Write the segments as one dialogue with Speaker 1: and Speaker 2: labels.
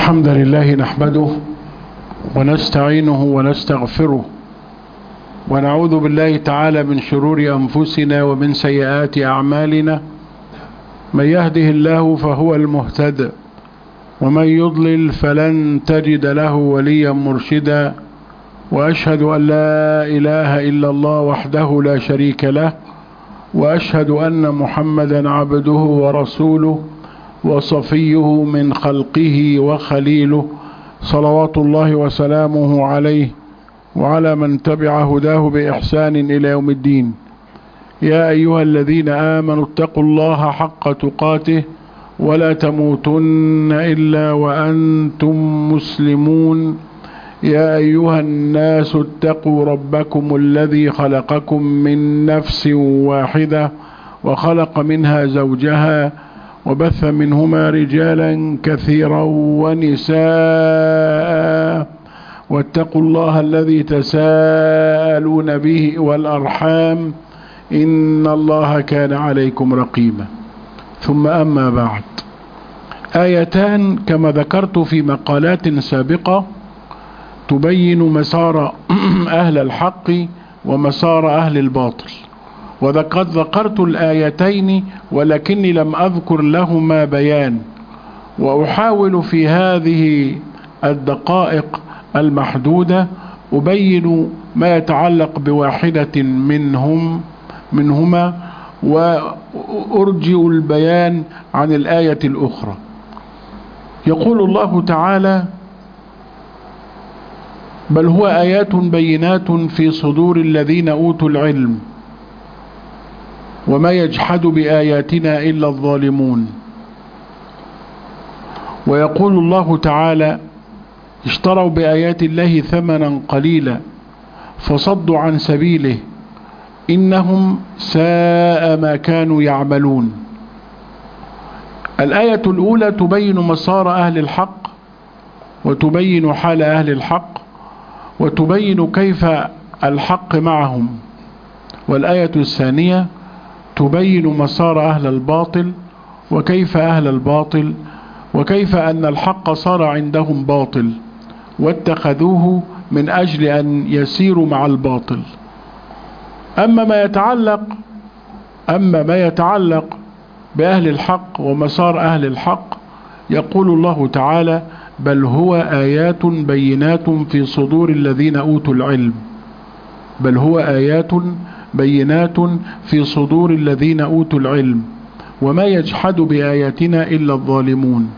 Speaker 1: الحمد لله نحمده ونستعينه ونستغفره ونعوذ بالله تعالى من شرور أنفسنا ومن سيئات أعمالنا. من يهده الله فهو المهتد ومن يضلل فلن تجد له وليا مرشدا، وأشهد أن لا إله إلا الله وحده لا شريك له، وأشهد أن محمدا عبده ورسوله وصفيه من خلقه وخليله، صلوات الله وسلامه عليه وعلى من تبع هداه بإحسان إلى يوم الدين. يا أيها الذين آمنوا اتقوا الله حق تقاته ولا تموتن إلا وأنتم مسلمون. يا أيها الناس اتقوا ربكم الذي خلقكم من نفس واحدة وخلق منها زوجها وبث منهما رجالا كثيرا ونساء، واتقوا الله الذي تساءلون به والأرحام إن الله كان عليكم رقيبا. ثم أما بعد، آيتان كما ذكرت في مقالات سابقة تبين مسار أهل الحق ومسار أهل الباطل، وقد ذكرت الآيتين ولكني لم أذكر لهما بيان، وأحاول في هذه الدقائق المحدودة أبين ما يتعلق بواحدة منهما وأرجئ البيان عن الآية الأخرى. يقول الله تعالى: بل هو آيات بينات في صدور الذين أوتوا العلم وما يجحد بآياتنا إلا الظالمون. ويقول الله تعالى: اشتروا بآيات الله ثمنا قليلا فصدوا عن سبيله إنهم ساء ما كانوا يعملون. الآية الأولى تبين مسار أهل الحق وتبين حال أهل الحق وتبين كيف الحق معهم، والآية الثانية تبين مسار أهل الباطل وكيف أهل الباطل وكيف أن الحق صار عندهم باطل واتخذوه من أجل أن يسيروا مع الباطل. أما ما يتعلق بأهل الحق ومسار أهل الحق، يقول الله تعالى: بل هو آيات بينات في صدور الذين أوتوا العلم. بل هو آيات بينات في صدور الذين أوتوا العلم وما يجحد بآياتنا إلا الظالمون.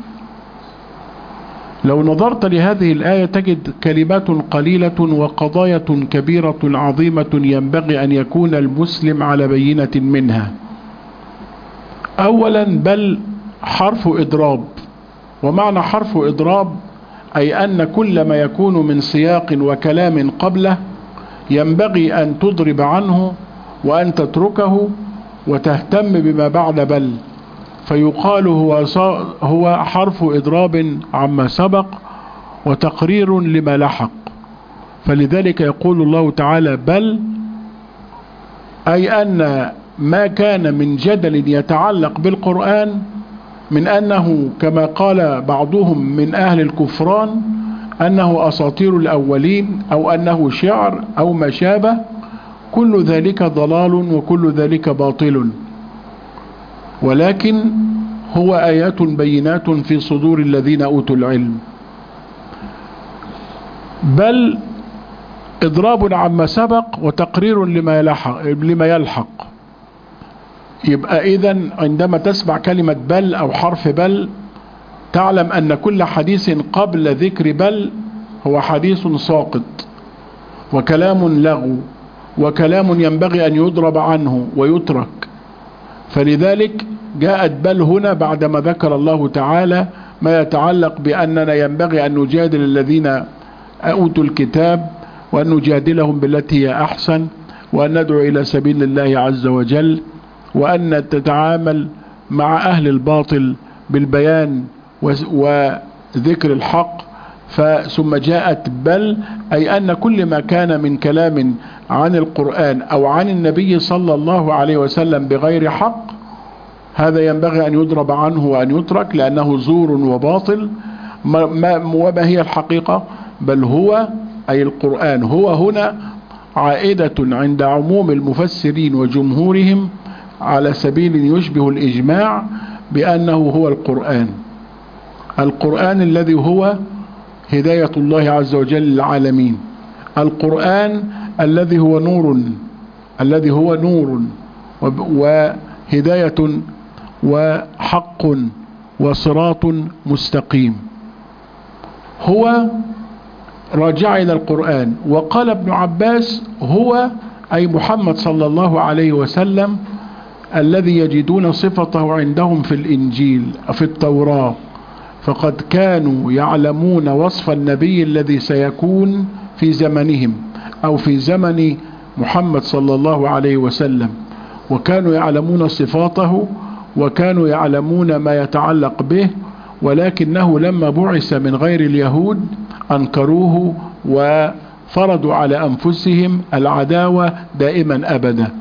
Speaker 1: لو نظرت لهذه الآية تجد كلمات قليلة وقضايا كبيرة عظيمة ينبغي أن يكون المسلم على بينة منها. أولا، بل حرف إضراب، ومعنى حرف إضراب أي أن كل ما يكون من سياق وكلام قبله ينبغي أن تضرب عنه وأن تتركه وتهتم بما بعد بل، فيقال هو حرف إضراب عما سبق وتقرير لما لحق. فلذلك يقول الله تعالى: بل، أي أن ما كان من جدل يتعلق بالقرآن من أنه كما قال بعضهم من أهل الكفران أنه أساطير الأولين أو أنه شعر أو ما شابه، كل ذلك ضلال وكل ذلك باطل، ولكن هو آيات بينات في صدور الذين أوتوا العلم. بل إضراب عما سبق وتقرير لما يلحق. يبقى إذن عندما تسمع كلمة بل أو حرف بل تعلم أن كل حديث قبل ذكر بل هو حديث ساقط وكلام لغو وكلام ينبغي أن يضرب عنه ويترك. فلذلك جاءت بل هنا بعدما ذكر الله تعالى ما يتعلق بأننا ينبغي أن نجادل الذين أوتوا الكتاب وأن نجادلهم بالتي هي أحسن، وأن ندعو إلى سبيل الله عز وجل، وأن تتعامل مع أهل الباطل بالبيان وذكر الحق. ثم جاءت بل، أي أن كل ما كان من كلام عن القرآن أو عن النبي صلى الله عليه وسلم بغير حق هذا ينبغي أن يضرب عنه وأن يترك لأنه زور وباطل، وما هي الحقيقة؟ بل هو أي القرآن هو هنا عائدة عند عموم المفسرين وجمهورهم على سبيل يشبه الإجماع بأنه هو القرآن الذي هو هداية الله عز وجل للعالمين، القرآن الذي هو نور وهداية وحق وصراط مستقيم. هو راجع إلى القرآن. وقال ابن عباس هو أي محمد صلى الله عليه وسلم الذي يجدون صفته عندهم في الإنجيل في التوراة، فقد كانوا يعلمون وصف النبي الذي سيكون في زمنهم أو في زمن محمد صلى الله عليه وسلم، وكانوا يعلمون صفاته وكانوا يعلمون ما يتعلق به، ولكنه لما بعث من غير اليهود أنكروه وفرضوا على أنفسهم العداوة دائما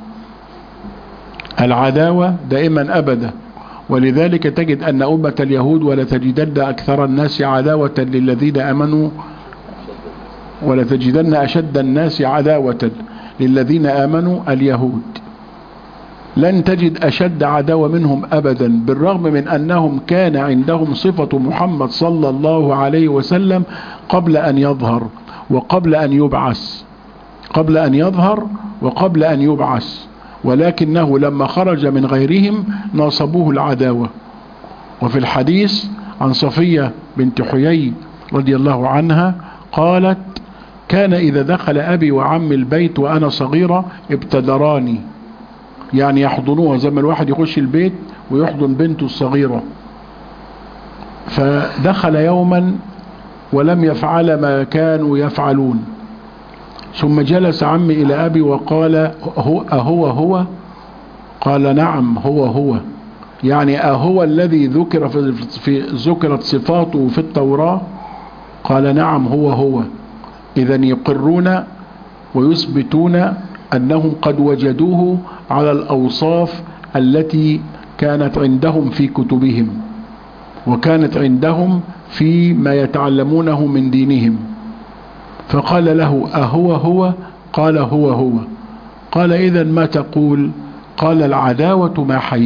Speaker 1: أبدا. ولذلك تجد أن أمة اليهود ولتجدن أكثر الناس عداوة للذين آمنوا ولتجدن أشد الناس عداوة للذين آمنوا اليهود. لن تجد أشد عداوة منهم أبدا، بالرغم من أنهم كان عندهم صفة محمد صلى الله عليه وسلم قبل أن يظهر وقبل أن يبعث، ولكنه لما خرج من غيرهم ناصبوه العداوة. وفي الحديث عن صفية بنت حيي رضي الله عنها قالت: كان إذا دخل أبي وعمي البيت وأنا صغيرة ابتدراني، يعني يحضنوها زي ما الواحد يخش البيت ويحضن بنته الصغيرة. فدخل يوما ولم يفعل ما كانوا يفعلون، ثم جلس عمي إلى أبي وقال: أهو؟ قال: نعم هو، يعني أهو الذي ذكرت صفاته في التوراة؟ قال: نعم هو. إذن يقرون ويثبتون أنهم قد وجدوه على الأوصاف التي كانت عندهم في كتبهم وكانت عندهم فيما يتعلمونه من دينهم. فقال له: أهو؟ قال: هو. قال: إذن ما تقول؟ قال: العداوة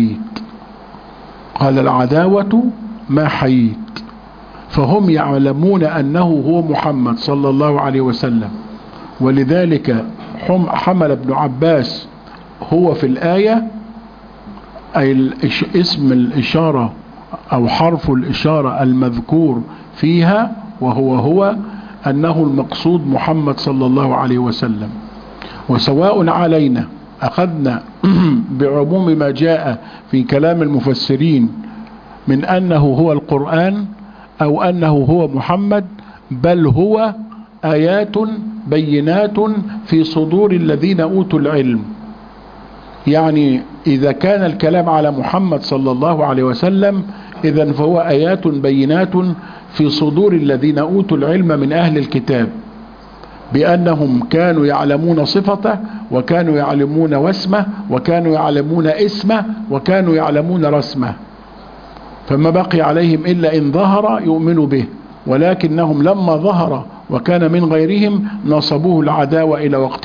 Speaker 1: ما حييت. فهم يعلمون أنه هو محمد صلى الله عليه وسلم، ولذلك حمل ابن عباس هو في الآية أي اسم الإشارة أو حرف الإشارة المذكور فيها وهو أنه المقصود محمد صلى الله عليه وسلم. وسواء علينا أخذنا بعموم ما جاء في كلام المفسرين من أنه هو القرآن أو أنه هو محمد، بل هو آيات بينات في صدور الذين أوتوا العلم. يعني إذا كان الكلام على محمد صلى الله عليه وسلم إذن فهو آيات بينات في صدور الذين أوتوا العلم من أهل الكتاب، بأنهم كانوا يعلمون صفته وكانوا يعلمون واسمه وكانوا يعلمون اسمه وكانوا يعلمون رسمه، فما بقي عليهم إلا إن ظهر يؤمنوا به، ولكنهم لما ظهر وكان من غيرهم نصبوه العداوة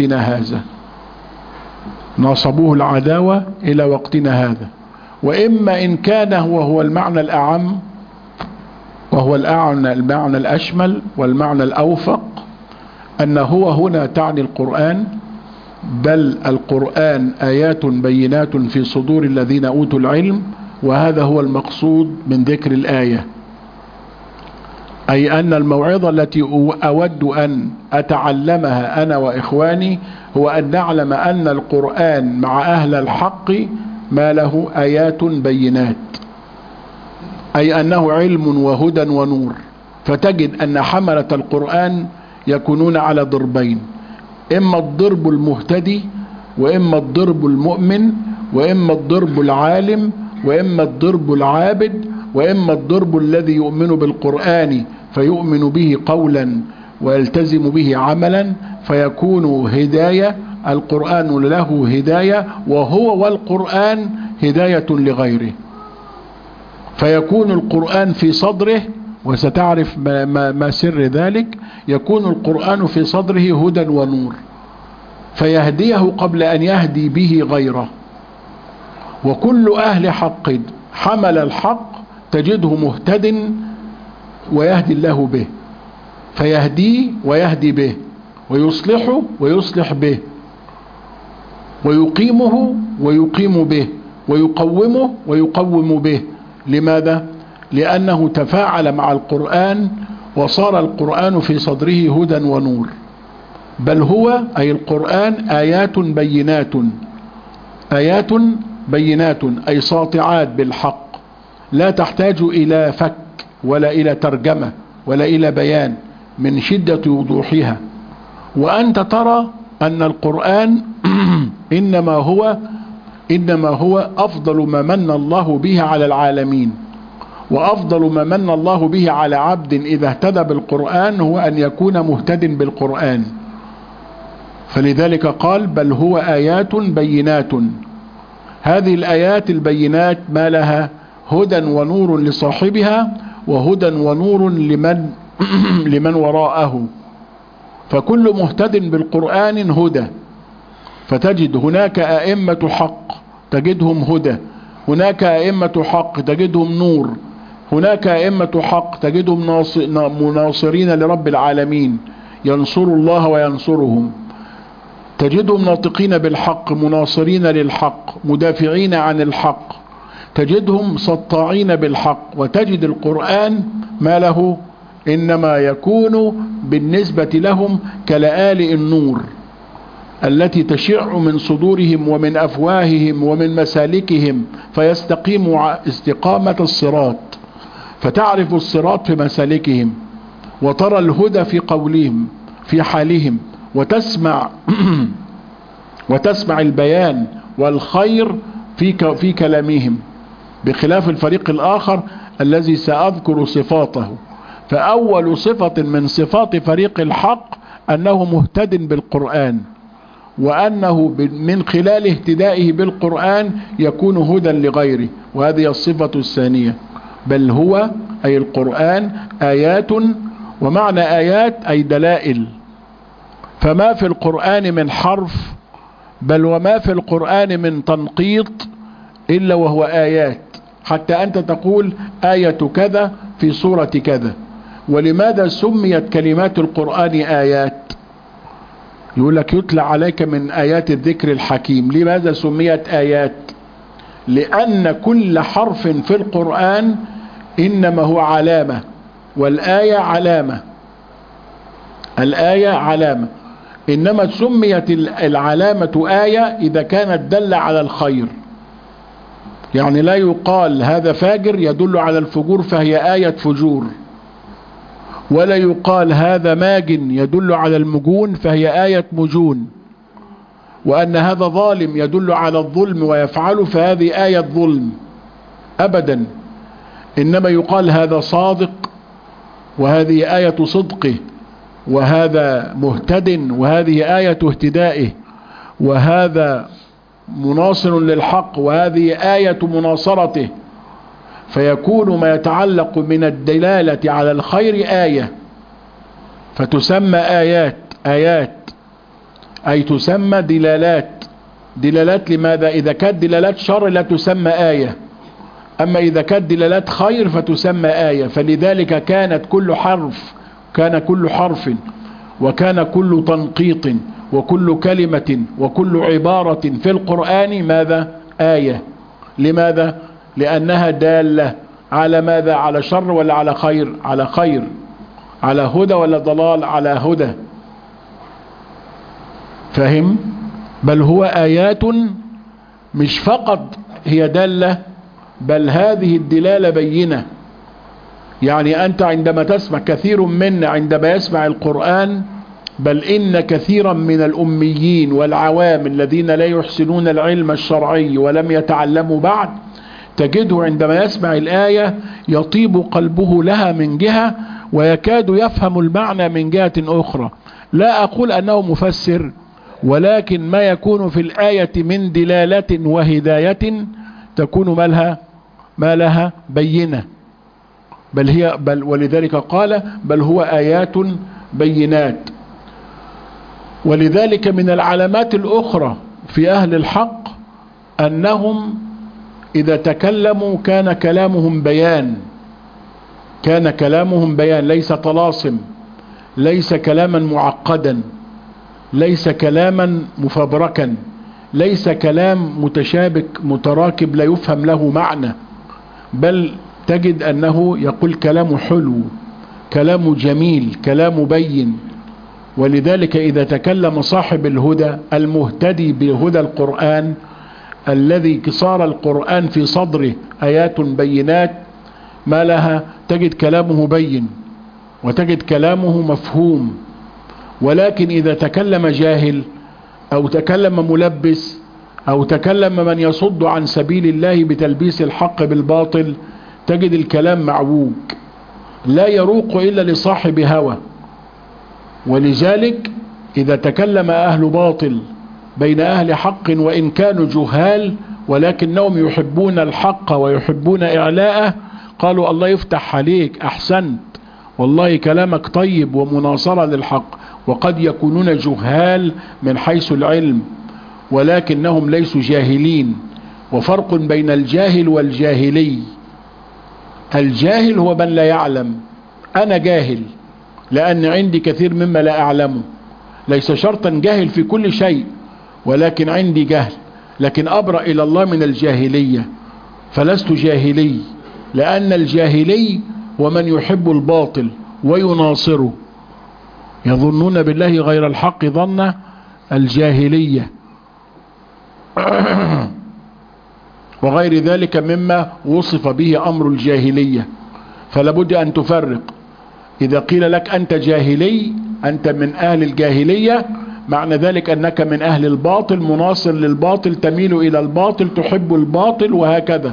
Speaker 1: إلى وقتنا هذا. وإما إن كان هو المعنى الأعم وهو المعنى الأشمل والمعنى الأوفق، أن هو هنا تعني القرآن، بل القرآن آيات بينات في صدور الذين أوتوا العلم، وهذا هو المقصود من ذكر الآية. أي أن الموعظة التي أود أن أتعلمها أنا وإخواني هو أن نعلم أن القرآن مع أهل الحق ما له آيات بينات، أي أنه علم وهدى ونور. فتجد أن حملة القرآن يكونون على ضربين: إما الضرب المهتدي، وإما الضرب المؤمن، وإما الضرب العالم، وإما الضرب العابد، وإما الضرب الذي يؤمن بالقرآن فيؤمن به قولا ويلتزم به عملا فيكون هداية، القرآن له هداية وهو والقرآن هداية لغيره، فيكون القرآن في صدره وستعرف ما سر ذلك. يكون القرآن في صدره هدى ونور، فيهديه قبل أن يهدي به غيره. وكل أهل حق حمل الحق تجده مهتد ويهدي الله به، فيهديه ويهدي به، ويصلحه ويصلح به، ويقيمه ويقيم به، ويقومه ويقوم به. لماذا؟ لأنه تفاعل مع القرآن وصار القرآن في صدره هدى ونور. بل هو أي القرآن آيات بينات، آيات بينات أي ساطعات بالحق، لا تحتاج إلى فك ولا إلى ترجمة ولا إلى بيان من شدة وضوحها. وأنت ترى أن القرآن إنما هو أفضل ما من الله به على العالمين، وأفضل ما من الله به على عبد إذا اهتدى بالقرآن هو أن يكون مهتد بالقرآن. فلذلك قال بل هو آيات بينات. هذه الآيات البينات ما لها هدى ونور لصاحبها وهدى ونور لمن وراءه. فكل مهتد بالقرآن هدى، فتجد هناك أئمة حق تجدهم هدى، هناك أئمة حق تجدهم نور، هناك أئمة حق تجدهم مناصرين لرب العالمين، ينصر الله وينصرهم. تجدهم ناطقين بالحق، مناصرين للحق، مدافعين عن الحق، تجدهم سطاعين بالحق. وتجد القرآن ما له إنما يكون بالنسبة لهم كلآل النور التي تشع من صدورهم ومن أفواههم ومن مسالكهم، فيستقيم استقامة الصراط، فتعرف الصراط في مسالكهم، وترى الهدى في قولهم في حالهم، وتسمع البيان والخير في كلامهم، بخلاف الفريق الآخر الذي سأذكر صفاته. فأول صفة من صفات فريق الحق أنه مهتد بالقرآن، وأنه من خلال اهتدائه بالقرآن يكون هدى لغيره، وهذه الصفة الثانية. بل هو أي القرآن آيات، ومعنى آيات أي دلائل. فما في القرآن من حرف بل وما في القرآن من تنقيط إلا وهو آيات، حتى أنت تقول آية كذا في سورة كذا. ولماذا سميت كلمات القرآن آيات؟ يقول لك يتلى عليك من آيات الذكر الحكيم. لماذا سميت آيات؟ لأن كل حرف في القرآن إنما هو علامة، والآية علامة، الآية علامة. إنما سميت العلامة آية إذا كانت دل على الخير. يعني لا يقال هذا فاجر يدل على الفجور فهي آية فجور، ولا يقال هذا ماجن يدل على المجون فهي آية مجون، وأن هذا ظالم يدل على الظلم ويفعله فهذه آية ظلم أبدا. إنما يقال هذا صادق وهذه آية صدقه، وهذا مهتد وهذه آية اهتدائه، وهذا مناصر للحق وهذه آية مناصرته. فيكون ما يتعلق من الدلالة على الخير آية، فتسمى آيات. آيات أي تسمى دلالات. دلالات لماذا؟ إذا كانت دلالات شر لا تسمى آية، أما إذا كانت دلالات خير فتسمى آية. فلذلك كان كل حرف وكان كل تنقيط وكل كلمة وكل عبارة في القرآن ماذا؟ آية. لماذا؟ لأنها دالة على ماذا؟ على شر ولا على خير؟ على خير. على هدى ولا ضلال؟ على هدى. فهم؟ بل هو آيات، مش فقط هي دالة، بل هذه الدلالة بينة. يعني أنت عندما تسمع، كثير منا عندما يسمع القرآن، بل إن كثيرا من الأميين والعوام الذين لا يحسنون العلم الشرعي ولم يتعلموا بعد، تجده عندما يسمع الآية يطيب قلبه لها من جهة ويكاد يفهم المعنى من جهة أخرى. لا أقول أنه مفسر، ولكن ما يكون في الآية من دلالة وهداية تكون ما لها بينة. بل ولذلك قال بل هو آيات بينات. ولذلك من العلامات الأخرى في أهل الحق أنهم إذا تكلموا كان كلامهم بيان، كان كلامهم بيان، ليس طلاسم، ليس كلاما معقدا، ليس كلاما مفبركا، ليس كلام متشابك متراكب لا يفهم له معنى، بل تجد أنه يقول كلام حلو، كلام جميل، كلام بين. ولذلك إذا تكلم صاحب الهدى المهتدي بهدى القرآن الذي صار القرآن في صدره آيات بينات ما لها، تجد كلامه بين وتجد كلامه مفهوم. ولكن إذا تكلم جاهل أو تكلم ملبس أو تكلم من يصد عن سبيل الله بتلبيس الحق بالباطل تجد الكلام معوج لا يروق إلا لصاحب هوى. ولذلك إذا تكلم أهل باطل بين أهل حق وإن كانوا جهال ولكنهم يحبون الحق ويحبون إعلاءه قالوا الله يفتح عليك، أحسنت، والله كلامك طيب ومناصرة للحق. وقد يكونون جهال من حيث العلم ولكنهم ليسوا جاهلين. وفرق بين الجاهل والجاهلي. الجاهل هو من لا يعلم، أنا جاهل لأن عندي كثير مما لا أعلمه، ليس شرطا جاهل في كل شيء ولكن عندي جهل، لكن أبرأ إلى الله من الجاهلية، فلست جاهلي، لأن الجاهلي هو من يحب الباطل ويناصره، يظنون بالله غير الحق ظن الجاهلية وغير ذلك مما وصف به أمر الجاهلية. فلابد أن تفرق. إذا قيل لك أنت جاهلي، أنت من أهل الجاهلية، معنى ذلك أنك من أهل الباطل، مناصر للباطل، تميل إلى الباطل، تحب الباطل، وهكذا.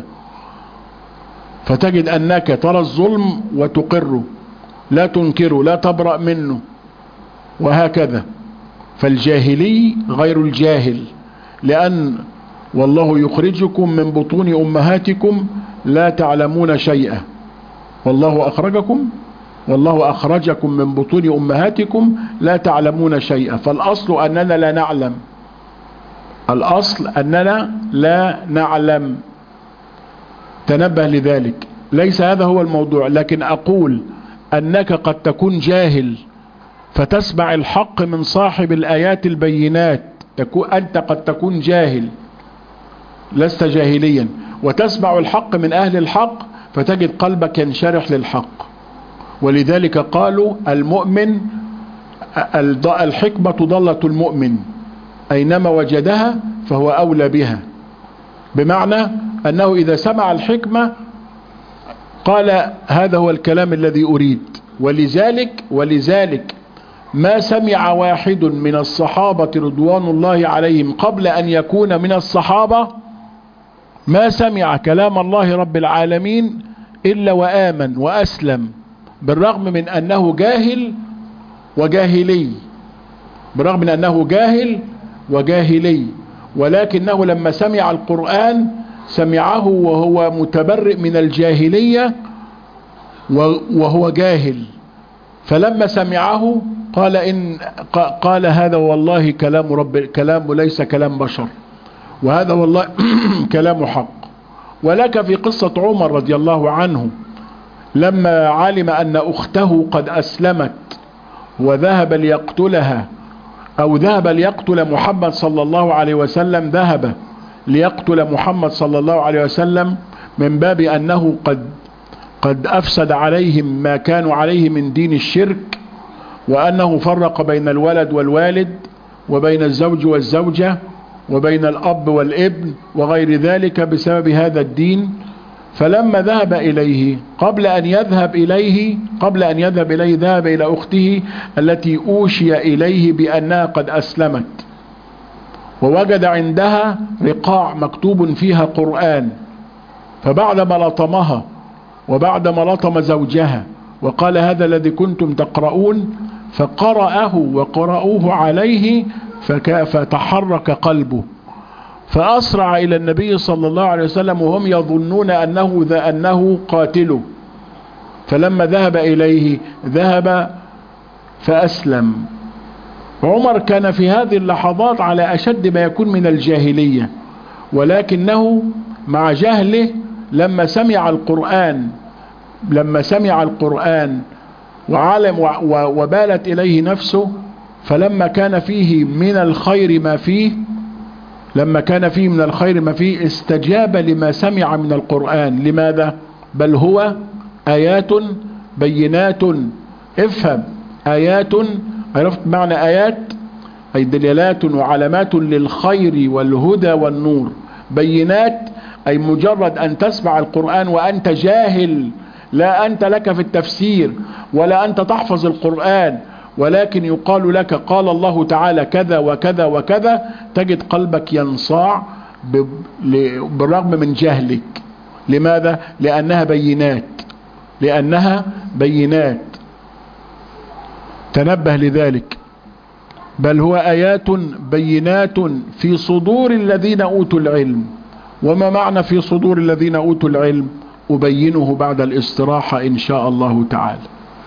Speaker 1: فتجد أنك ترى الظلم وتقره، لا تنكره، لا تبرأ منه، وهكذا. فالجاهلي غير الجاهل، لأن والله يخرجكم من بطون أمهاتكم لا تعلمون شيئا، والله أخرجكم من بطون أمهاتكم لا تعلمون شيئا. فالأصل أننا لا نعلم، الأصل أننا لا نعلم، تنبه لذلك. ليس هذا هو الموضوع، لكن أقول أنك قد تكون جاهل فتسمع الحق من صاحب الآيات البينات، أنت قد تكون جاهل لست جاهليا، وتسمع الحق من أهل الحق فتجد قلبك ينشرح للحق. ولذلك قالوا المؤمن الحكمة ضلة المؤمن، أينما وجدها فهو أولى بها، بمعنى أنه إذا سمع الحكمة قال هذا هو الكلام الذي أريد. ولذلك ما سمع واحد من الصحابة رضوان الله عليهم قبل أن يكون من الصحابة، ما سمع كلام الله رب العالمين إلا وآمن وأسلم، بالرغم من أنه جاهل وجاهلي، بالرغم من أنه جاهل وجاهلي، ولكنه لما سمع القرآن سمعه وهو متبرئ من الجاهلية وهو جاهل، فلما سمعه قال هذا والله كلام ليس كلام بشر، وهذا والله كلام حق. ولك في قصة عمر رضي الله عنه لما علم أن أخته قد أسلمت وذهب ليقتلها، أو ذهب ليقتل محمد صلى الله عليه وسلم، ذهب ليقتل محمد صلى الله عليه وسلم من باب أنه قد أفسد عليهم ما كانوا عليه من دين الشرك، وأنه فرق بين الولد والوالد وبين الزوج والزوجة وبين الأب والابن وغير ذلك بسبب هذا الدين. فلما ذهب إليه قبل أن يذهب إليه ذهب إلى أخته التي أوشي إليه بأنها قد أسلمت، ووجد عندها رقاع مكتوب فيها قرآن، فبعدما لطمها وبعدما لطم زوجها وقال هذا الذي كنتم تقرؤون، فقرأه وقرأوه عليه فتحرك قلبه، فأسرع إلى النبي صلى الله عليه وسلم وهم يظنون أنه قاتله، فلما ذهب إليه ذهب فأسلم. عمر كان في هذه اللحظات على أشد ما يكون من الجاهلية، ولكنه مع جهله لما سمع القرآن وعلم وبالت إليه نفسه، فلما كان فيه من الخير ما فيه استجاب لما سمع من القرآن. لماذا؟ بل هو آيات بينات. افهم، آيات، عرفت معنى آيات؟ أي دلالات وعلامات للخير والهدى والنور. بينات أي مجرد أن تسمع القرآن وأنت جاهل، لا أنت لك في التفسير ولا أنت تحفظ القرآن، ولكن يقال لك قال الله تعالى كذا وكذا وكذا، تجد قلبك ينصاع بالرغم من جهلك. لماذا؟ لأنها بينات. تنبه لذلك. بل هو آيات بينات في صدور الذين أوتوا العلم. وما معنى في صدور الذين أوتوا العلم؟ أبينه بعد الاستراحة إن شاء الله تعالى.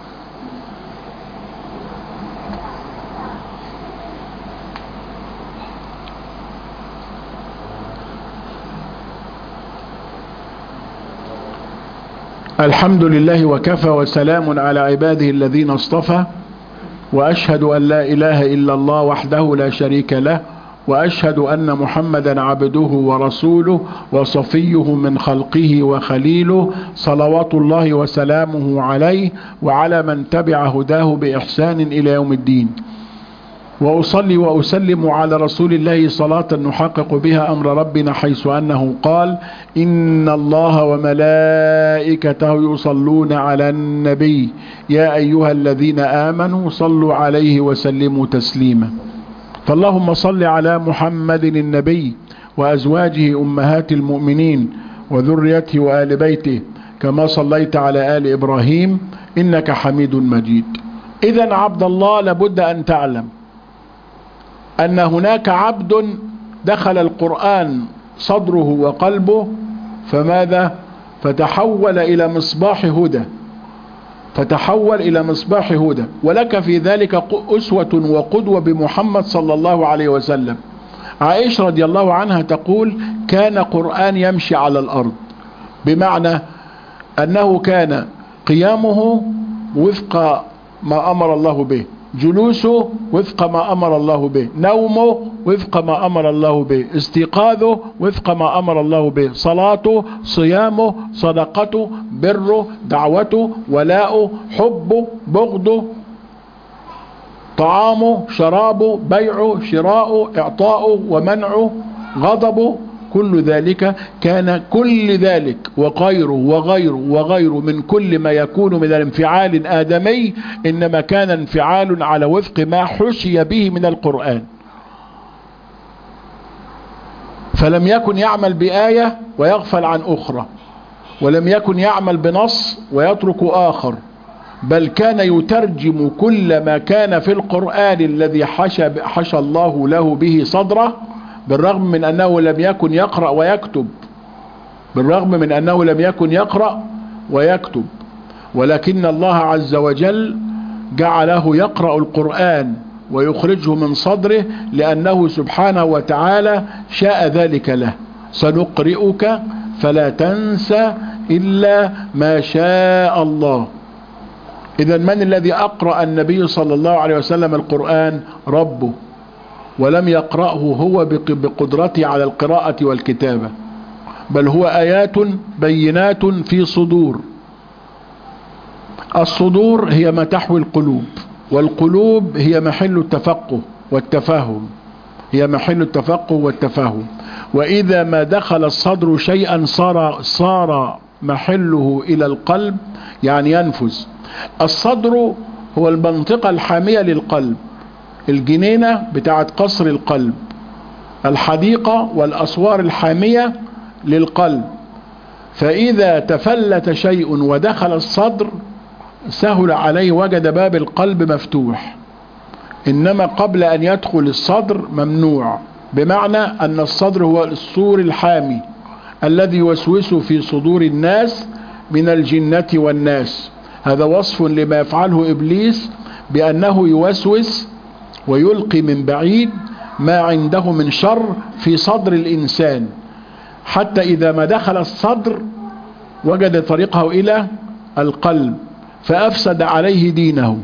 Speaker 1: الحمد لله وكفى وسلام على عباده الذين اصطفى، وأشهد أن لا إله إلا الله وحده لا شريك له، وأشهد أن محمدا عبده ورسوله وصفيه من خلقه وخليله، صلوات الله وسلامه عليه وعلى من تبع هداه بإحسان إلى يوم الدين. وأصلي وأسلم على رسول الله صلاة نحقق بها أمر ربنا، حيث أنه قال: إن الله وملائكته يصلون على النبي يا أيها الذين آمنوا صلوا عليه وسلموا تسليما. فاللهم صل على محمد النبي وأزواجه أمهات المؤمنين وذريته وآل بيته كما صليت على آل إبراهيم إنك حميد مجيد. إذن عبد الله، لابد أن تعلم أن هناك عبد دخل القرآن صدره وقلبه، فماذا؟ فتحول إلى مصباح هدى. ولك في ذلك أسوة وقدوة بمحمد صلى الله عليه وسلم. عائشة رضي الله عنها تقول: كان قرآن يمشي على الأرض، بمعنى أنه كان قيامه وفق ما أمر الله به، جلوسه وفق ما أمر الله به، نومه وفق ما أمر الله به، استيقاظه وفق ما أمر الله به، صلاته، صيامه، صدقته، بره، دعوته، ولاؤه، حبه، بغضه، طعامه، شرابه، بيعه، شراؤه، إعطاؤه ومنعه، غضبه، كل ذلك كان كل ذلك وغيره من كل ما يكون من الانفعال الآدمي، إنما كان انفعال على وفق ما حشي به من القرآن. فلم يكن يعمل بآية ويغفل عن أخرى، ولم يكن يعمل بنص ويترك آخر، بل كان يترجم كل ما كان في القرآن الذي حشى الله له به صدره، بالرغم من أنه لم يكن يقرأ ويكتب، ولكن الله عز وجل جعله يقرأ القرآن ويخرجه من صدره، لأنه سبحانه وتعالى شاء ذلك له. سنقرئك فلا تنسى إلا ما شاء الله. إذن من الذي أقرأ النبي صلى الله عليه وسلم القرآن؟ ربه، ولم يقرأه هو بقدرته على القراءة والكتابة، بل هو آيات بينات في صدور. الصدور هي ما تحوي القلوب، والقلوب هي محل التفقه والتفاهم. وإذا ما دخل الصدر شيئا صار محله إلى القلب، يعني ينفذ. الصدر هو المنطقة الحامية للقلب، الجنينة بتاعت قصر القلب، الحديقة والأسوار الحامية للقلب. فإذا تفلت شيء ودخل الصدر سهل عليه، وجد باب القلب مفتوح. إنما قبل أن يدخل الصدر ممنوع، بمعنى أن الصدر هو السور الحامي الذي يوسوس في صدور الناس من الجنة والناس. هذا وصف لما يفعله إبليس، بأنه يوسوس ويلقي من بعيد ما عنده من شر في صدر الإنسان، حتى إذا ما دخل الصدر وجد طريقه إلى القلب فأفسد عليه دينه.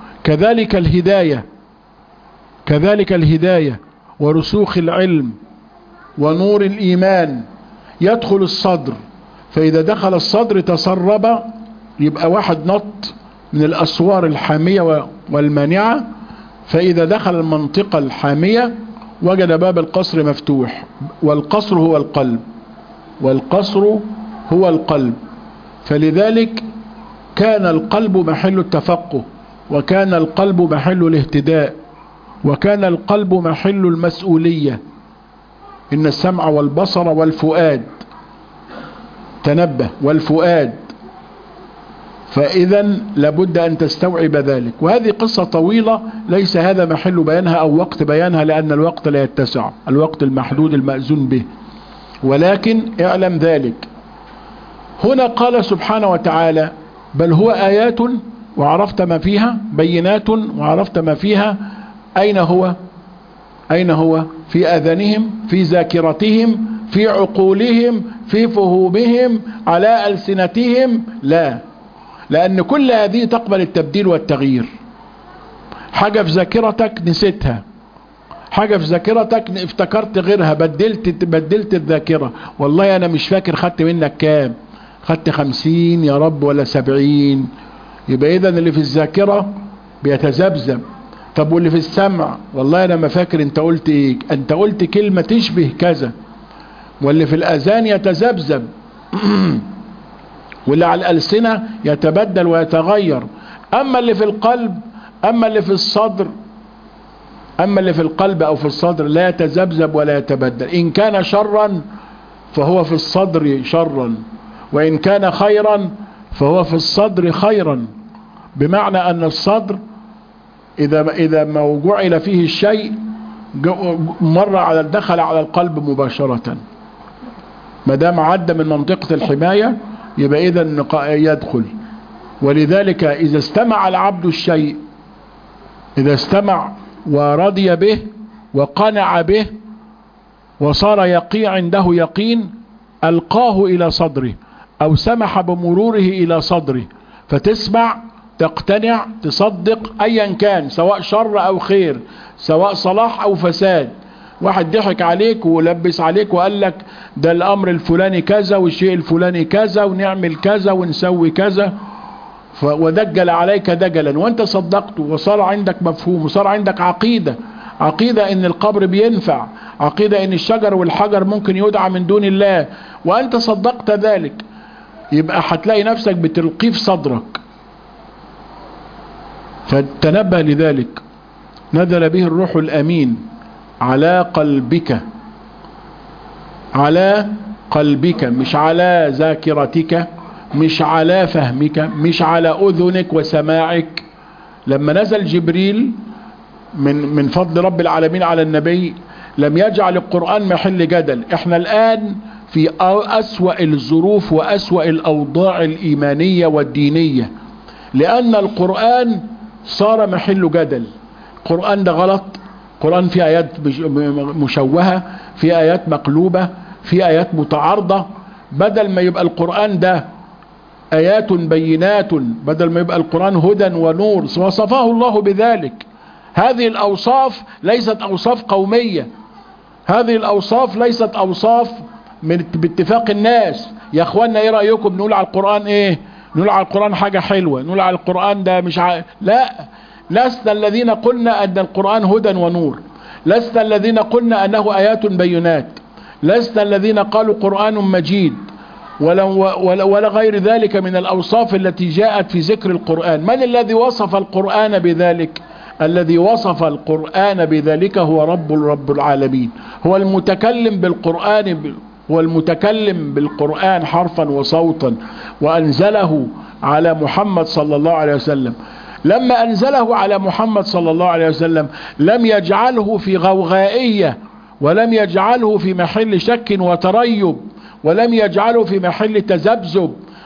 Speaker 1: كذلك الهداية ورسوخ العلم ونور الإيمان يدخل الصدر، فإذا دخل الصدر تسرب، يبقى واحد نط من الأسوار الحامية والمانعة، فإذا دخل المنطقة الحامية وجد باب القصر مفتوح، والقصر هو القلب. فلذلك كان القلب محل التفقه، وكان القلب محل الاهتداء، وكان القلب محل المسؤولية. إن السمع والبصر والفؤاد، تنبه، والفؤاد، فإذا لابد أن تستوعب ذلك. وهذه قصة طويلة ليس هذا محل بيانها أو وقت بيانها، لأن الوقت لا يتسع، الوقت المحدود المأذون به. ولكن اعلم ذلك. هنا قال سبحانه وتعالى: بل هو آيات وعرفت ما فيها، بينات وعرفت ما فيها. أين هو؟ في آذانهم، في ذاكرتهم، في عقولهم، في فهومهم، على ألسنتهم؟ لا، لأن كل هذه تقبل التبديل والتغيير. حاجة في ذاكرتك نسيتها، حاجة في ذاكرتك افتكرت غيرها، بدلت الذاكرة. والله أنا مش فاكر خدت منك كام، خدت 50 يا رب ولا 70. يبقى إذن اللي في الذاكرة بيتذبذب. طب واللي في السمع؟ والله أنا ما فاكر أنت قلت إيه، أنت قلت كلمة تشبه كذا. واللي في الأذان يتذبذب واللي على الألسنة يتبدل ويتغير. أما اللي في القلب، أما اللي في الصدر، أما اللي في القلب أو في الصدر لا يتذبذب ولا يتبدل. إن كان شرا فهو في الصدر شرا، وإن كان خيرا فهو في الصدر خيرا. بمعنى أن الصدر إذا ما جعل فيه الشيء دخل على القلب مباشرة. ما دام عدى من منطقة الحماية يبقى إذن يدخل. ولذلك إذا استمع العبد الشيء، إذا استمع ورضي به وقنع به وصار عنده يقين، ألقاه إلى صدره أو سمح بمروره إلى صدره، فتسمع، تقتنع، تصدق أيا كان، سواء شر أو خير، سواء صلاح أو فساد. واحد ضحك عليك ولبس عليك وقال لك ده الأمر الفلاني كذا والشيء الفلاني كذا ونعمل كذا ونسوي كذا، ودجل عليك دجلا، وانت صدقته وصار عندك مفهوم، وصار عندك عقيدة ان القبر بينفع، عقيدة ان الشجر والحجر ممكن يدعى من دون الله، وانت صدقت ذلك. يبقى هتلاقي نفسك بتلقيه في صدرك. فتنبه لذلك. نزل به الروح الأمين على قلبك، مش على ذاكرتك، مش على فهمك، مش على أذنك وسماعك. لما نزل جبريل من فضل رب العالمين على النبي لم يجعل القرآن محل جدل. احنا الآن في أسوأ الظروف وأسوأ الأوضاع الإيمانية والدينية، لأن القرآن صار محل جدل. القرآن ده غلط، القرآن فيه آيات مشوهة، فيه آيات مقلوبة، فيه آيات متعارضة. بدل ما يبقى القرآن ده آيات بينات، بدل ما يبقى القرآن هدى ونور، وصفه الله بذلك. هذه الأوصاف ليست أوصاف قومية، هذه الأوصاف ليست أوصاف باتفاق الناس. يا أخوانا إيه رأيكم نقول على القرآن إيه؟ نقول على القرآن حاجة حلوة، نقول على القرآن ده مش لا، لسنا الذين قلنا أن القرآن هدى ونور، لسنا الذين قلنا أنه آيات بينات، لسنا الذين قالوا قرآن مجيد، ولا غير ذلك من الأوصاف التي جاءت في ذكر القرآن. من الذي وصف القرآن بذلك؟ الذي وصف القرآن بذلك هو رب العالمين، هو المتكلم بالقرآن، هو المتكلم بالقرآن حرفا وصوتا، وأنزله على محمد صلى الله عليه وسلم. لما أنزله على محمد صلى الله عليه وسلم لم يجعله في غوغائية، ولم يجعله في محل شك وتريب، ولم يجعله في محل تذبذب،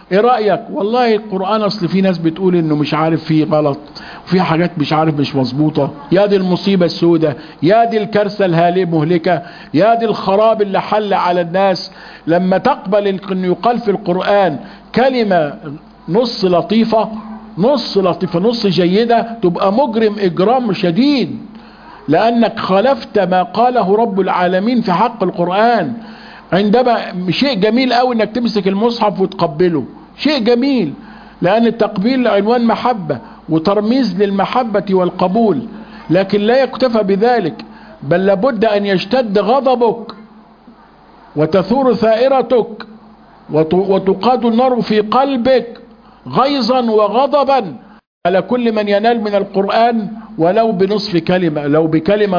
Speaker 1: ايه رأيك؟ والله القرآن اصل في ناس بتقول انه مش عارف فيه غلط، وفي حاجات مش عارف مش مظبوطة. يا دي المصيبة السوداء، يا دي الكارثة الهالئة مهلكة، يا دي الخراب اللي حل على الناس لما تقبل انه يقال في القرآن كلمة نص لطيفة، نص جيدة، تبقى مجرم اجرام شديد، لانك خالفت ما قاله رب العالمين في حق القرآن. عندما شيء جميل قوي انك تمسك المصحف وتقبله، شيء جميل، لان التقبيل عنوان محبة وترميز للمحبة والقبول، لكن لا يكتفى بذلك، بل لابد ان يشتد غضبك وتثور ثائرتك وتقاد النار في قلبك غيظا وغضبا على كل من ينال من القرآن ولو بنصف كلمة، لو بكلمة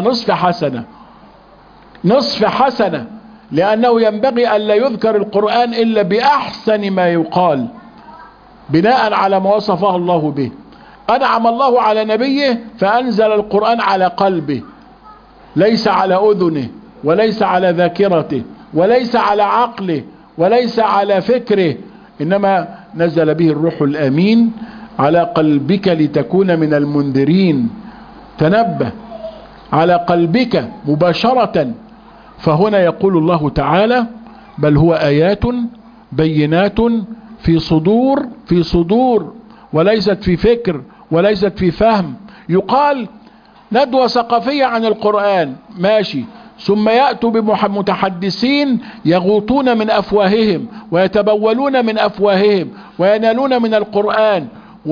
Speaker 1: نصف حسنة، لأنه ينبغي أن لا يذكر القرآن إلا بأحسن ما يقال بناء على ما وصفه الله به. أنعم الله على نبيه فأنزل القرآن على قلبه، ليس على أذنه، وليس على ذاكرته، وليس على عقله، وليس على فكره، إنما نزل به الروح الأمين على قلبك لتكون من المنذرين. تنبه، على قلبك مباشرة. فهنا يقول الله تعالى: بل هو آيات بينات في صدور وليست في فكر وليست في فهم. يقال ندوة ثقافية عن القرآن، ماشي، ثم يأتوا بمتحدثين يغوطون من أفواههم ويتبولون من أفواههم وينالون من القرآن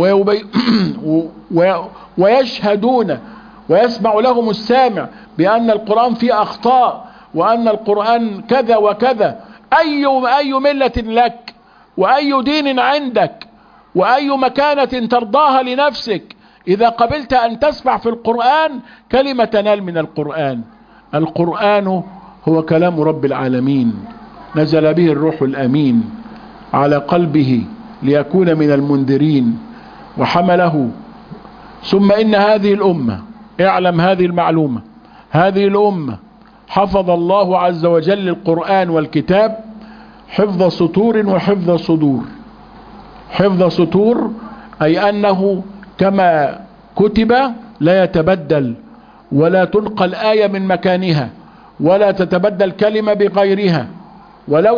Speaker 1: ويشهدون ويسمع لهم السامع بأن القرآن فيه أخطاء وأن القرآن كذا وكذا. أي ملة لك، وأي دين عندك، وأي مكانة ترضاها لنفسك إذا قبلت أن تسمع في القرآن كلمة تنال من القرآن. القرآن هو كلام رب العالمين، نزل به الروح الأمين على قلبه ليكون من المنذرين وحمله. ثم إن هذه الأمة، اعلم هذه المعلومة، هذه الأمة حفظ الله عز وجل القرآن والكتاب حفظ سطور وحفظ صدور. حفظ سطور أي أنه كما كتب لا يتبدل، ولا تنقل آية من مكانها، ولا تتبدل كلمة بغيرها، ولو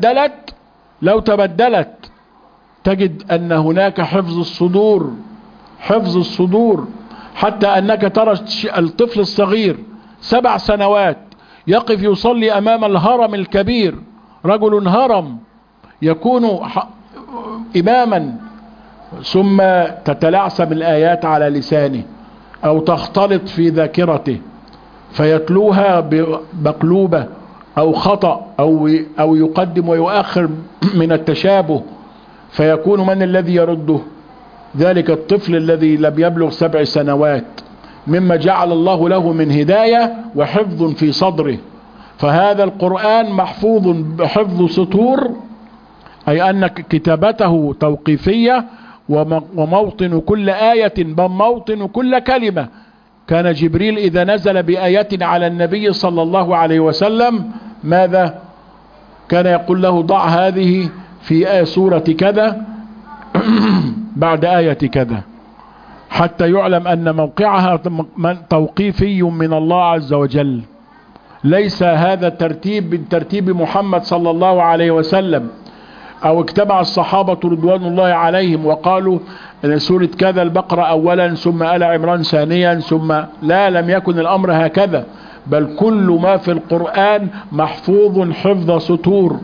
Speaker 1: تبدلت تجد أن هناك حفظ الصدور، حفظ الصدور، حتى أنك ترى الطفل الصغير 7 سنوات يقف يصلي أمام الهرم الكبير، رجل هرم يكون إماما، ثم تتلعثم الآيات على لسانه أو تختلط في ذاكرته فيتلوها بمقلوبة أو خطأ أو يقدم ويؤخر من التشابه، فيكون من الذي يرده؟ ذلك الطفل الذي لم يبلغ 7 سنوات، مما جعل الله له من هداية وحفظ في صدره. فهذا القرآن محفوظ بحفظ سطور، أي أن كتابته توقيفية، وموطن كل آية بل موطن كل كلمة. كان جبريل إذا نزل بآية على النبي صلى الله عليه وسلم ماذا كان يقول له؟ ضع هذه في سورة كذا بعد آية كذا، حتى يعلم أن موقعها توقيفي من الله عز وجل، ليس هذا الترتيب من ترتيب محمد صلى الله عليه وسلم، أو اجتمع الصحابة رضوان الله عليهم وقالوا أن سورة كذا البقرة أولا ثم آل عمران ثانيا ثم لا، لم يكن الأمر هكذا، بل كل ما في القرآن محفوظ حفظ سطور.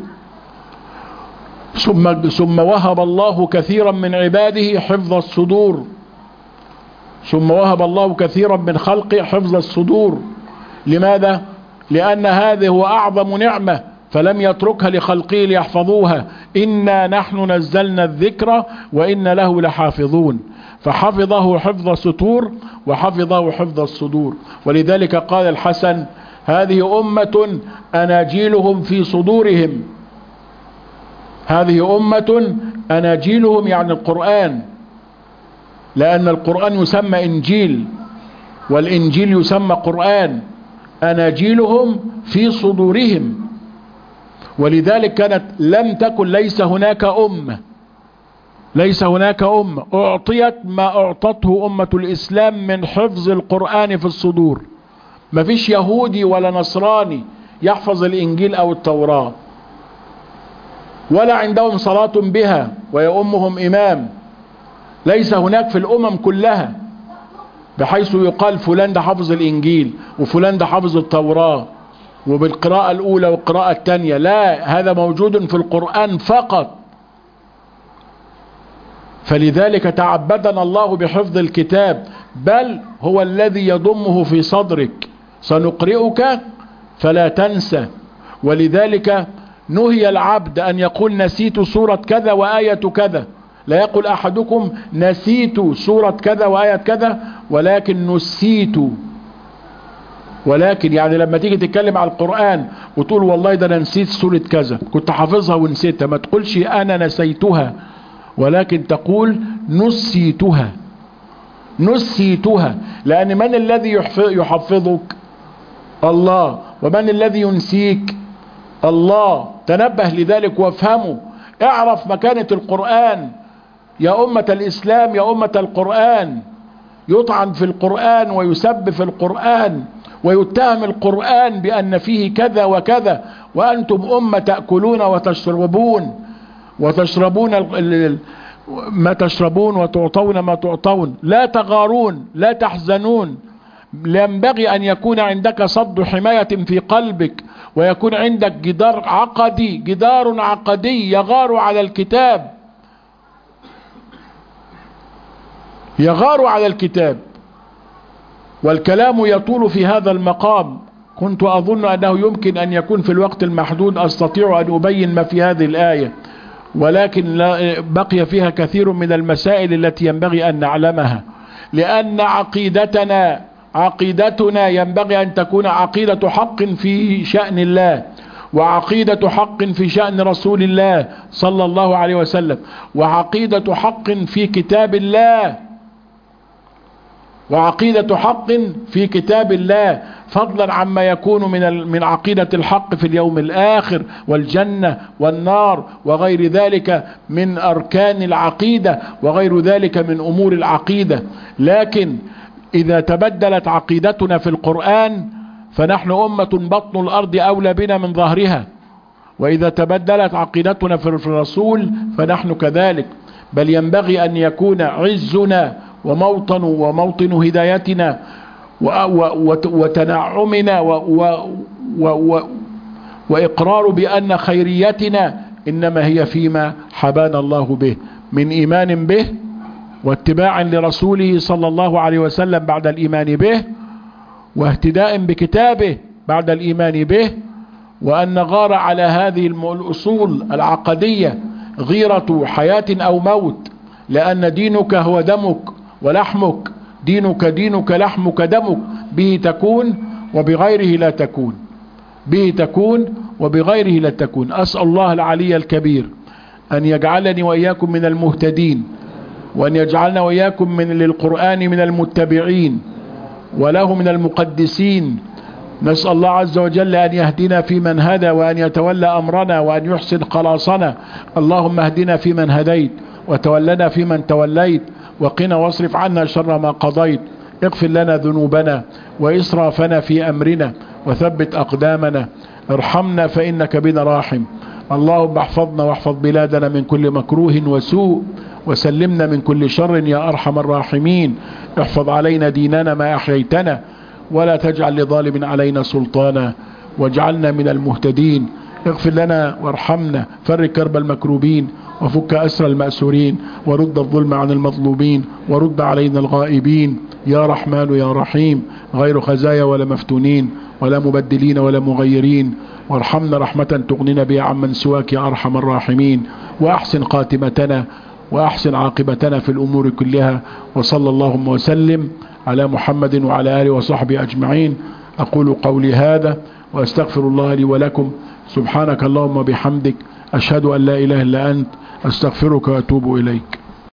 Speaker 1: ثم وهب الله كثيرا من عباده حفظ الصدور، ثم وهب الله كثيرا من خلقه حفظ الصدور. لماذا؟ لأن هذه هو أعظم نعمة، فلم يتركها لخلقه ليحفظوها. إنا نحن نزلنا الذكر وإنا له لحافظون. فحفظه حفظ سطور وحفظه حفظ الصدور. ولذلك قال الحسن: هذه أمة أناجيلهم في صدورهم. هذه أمة أناجيلهم يعني القرآن، لأن القرآن يسمى إنجيل والإنجيل يسمى قرآن. أناجيلهم في صدورهم. ولذلك كانت لم تكن، ليس هناك أمة ليس هناك أمة أعطيت ما أعطته أمة الإسلام من حفظ القرآن في الصدور. ما فيش يهودي ولا نصراني يحفظ الإنجيل أو التوراة، ولا عندهم صلاة بها ويؤمهم إمام. ليس هناك في الأمم كلها بحيث يقال فلان ده حفظ الإنجيل وفلان ده حفظ التوراة وبالقراءة الأولى والقراءة الثانية. لا، هذا موجود في القرآن فقط. فلذلك تعبدنا الله بحفظ الكتاب، بل هو الذي يضمه في صدرك. سنقرئك فلا تنسى. ولذلك نهي العبد أن يقول نسيت سورة كذا وآية كذا. لا يقول أحدكم نسيت سورة كذا وآية كذا، ولكن نسيت. ولكن يعني لما تيجي تتكلم على القرآن وتقول والله ده أنا نسيت سورة كذا، كنت حافظها ونسيتها، ما تقولش أنا نسيتها، ولكن تقول نسيتها. نسيتها، لأن من الذي يحفظك؟ الله. ومن الذي ينسيك؟ الله. تنبه لذلك وافهمه. اعرف مكانة القرآن يا أمة الإسلام، يا أمة القرآن. يطعن في القرآن ويسب في القرآن ويتهم القرآن بأن فيه كذا وكذا، وأنتم أمة تأكلون وتشربون ما تشربون وتعطون ما تعطون، لا تغارون لا تحزنون. ينبغي أن يكون عندك صد حماية في قلبك، ويكون عندك جدار عقدي يغار على الكتاب، يغار على الكتاب. والكلام يطول في هذا المقام. كنت أظن أنه يمكن أن يكون في الوقت المحدود أستطيع أن أبين ما في هذه الآية، ولكن بقي فيها كثير من المسائل التي ينبغي أن نعلمها، لأن عقيدتنا ينبغي أن تكون عقيدة حق في شأن الله، وعقيدة حق في شأن رسول الله صلى الله عليه وسلم، وعقيدة حق في كتاب الله، وعقيدة حق في كتاب الله، فضلا عما يكون من عقيدة الحق في اليوم الآخر والجنة والنار وغير ذلك من أركان العقيدة وغير ذلك من أمور العقيدة. لكن إذا تبدلت عقيدتنا في القرآن فنحن أمة بطن الأرض أولى بنا من ظهرها، وإذا تبدلت عقيدتنا في الرسول فنحن كذلك. بل ينبغي أن يكون عزنا وموطن هدايتنا وتنعمنا وإقرار بأن خيريتنا إنما هي فيما حبانا الله به من إيمان به واتباع لرسوله صلى الله عليه وسلم بعد الإيمان به، واهتداء بكتابه بعد الإيمان به، وأن نغار على هذه الأصول العقدية غيرة حياة أو موت، لأن دينك هو دمك ولحمك. دينك لحمك دمك، به تكون وبغيره لا تكون، به تكون وبغيره لا تكون. أسأل الله العلي الكبير أن يجعلني وإياكم من المهتدين، وأن يجعلنا وإياكم للقرآن من المتبعين وله من المقدسين. نسأل الله عز وجل أن يهدنا في من هدى، وأن يتولى أمرنا، وأن يحسن خلاصنا. اللهم اهدنا في من هديت، وتولنا في من توليت، وقنا واصرف عنا شر ما قضيت. اغفر لنا ذنوبنا وإسرافنا في أمرنا، وثبت أقدامنا. ارحمنا فإنك بنا راحم. اللهم احفظنا واحفظ بلادنا من كل مكروه وسوء، وسلمنا من كل شر يا أرحم الراحمين. احفظ علينا ديننا ما أحييتنا، ولا تجعل لظالم علينا سلطانا، واجعلنا من المهتدين. اغفر لنا وارحمنا، فرج كرب المكروبين، وفك أسر المأسورين، ورد الظلم عن المظلومين، ورد علينا الغائبين. يا رحمن يا رحيم، غير خزايا ولا مفتونين ولا مبدلين ولا مغيرين، وارحمنا رحمة تغنينا بها عمن سواك يا أرحم الراحمين. وأحسن خاتمتنا وأحسن عاقبتنا في الأمور كلها. وصلى اللهم وسلم على محمد وعلى آله وصحبه أجمعين. أقول قولي هذا وأستغفر الله لي ولكم. سبحانك اللهم وبحمدك، أشهد أن لا إله إلا أنت، أستغفرك وأتوب إليك.